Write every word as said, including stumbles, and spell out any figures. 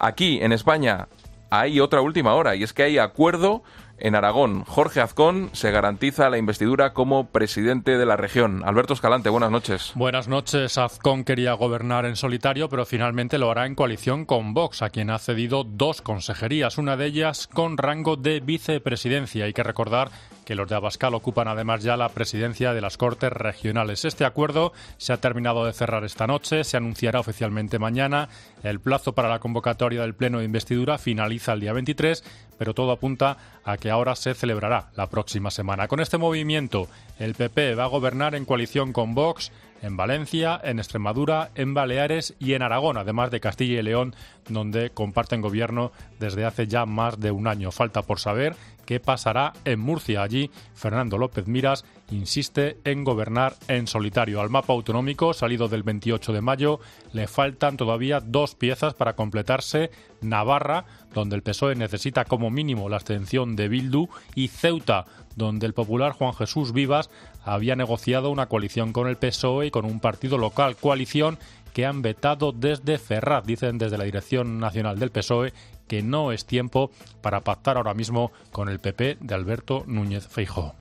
Aquí, en España, hay otra última hora, y es que hay acuerdo en Aragón. Jorge Azcón se garantiza la investidura como presidente de la región. Alberto Escalante, buenas noches. Buenas noches. Azcón quería gobernar en solitario, pero finalmente lo hará en coalición con Vox, a quien ha cedido dos consejerías, una de ellas con rango de vicepresidencia. Hay que recordar que los de Abascal ocupan además ya la presidencia de las Cortes Regionales. Este acuerdo se ha terminado de cerrar esta noche, se anunciará oficialmente mañana. El plazo para la convocatoria del pleno de investidura finaliza el día veintitrés, pero todo apunta a que ahora se celebrará la próxima semana. Con este movimiento, el P P va a gobernar en coalición con Vox en Valencia, en Extremadura, en Baleares y en Aragón, además de Castilla y León, donde comparten gobierno desde hace ya más de un año. Falta por saber qué pasará en Murcia. Allí, Fernando López Miras insiste en gobernar en solitario. Al mapa autonómico, salido del veintiocho de mayo, le faltan todavía dos piezas para completarse: Navarra, donde el P S O E necesita como mínimo la abstención de Bildu, y Ceuta, donde el popular Juan Jesús Vivas había negociado una coalición con el P S O E y con un partido local, coalición que han vetado desde Ferraz. Dicen desde la Dirección Nacional del P S O E que no es tiempo para pactar ahora mismo con el P P de Alberto Núñez Feijóo.